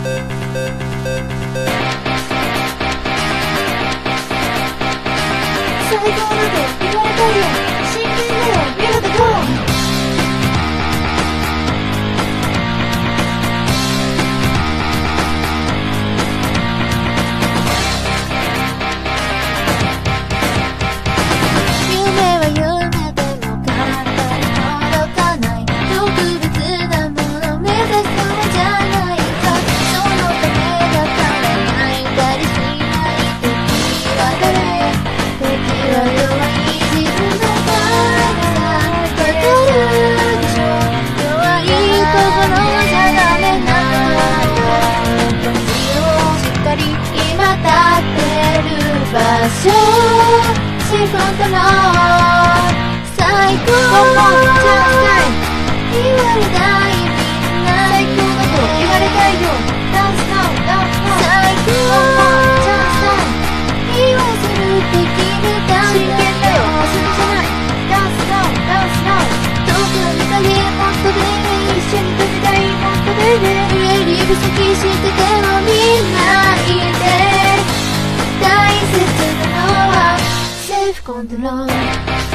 最高だと言われたいよ。真剣だよ。見ろとこう。セーフコントロール最高チャンスタイム言われたいみんな最高だと言われたいよダンスナウダンスナウ最高チャンスタイム言わせるって決めたんだ真剣だよ遊びじゃないダンスナウダンスナウ遠くの光もっとベイベー一緒に飛びたいもっとベイベー上指先しててもみんないて大切なのはセーフコントロール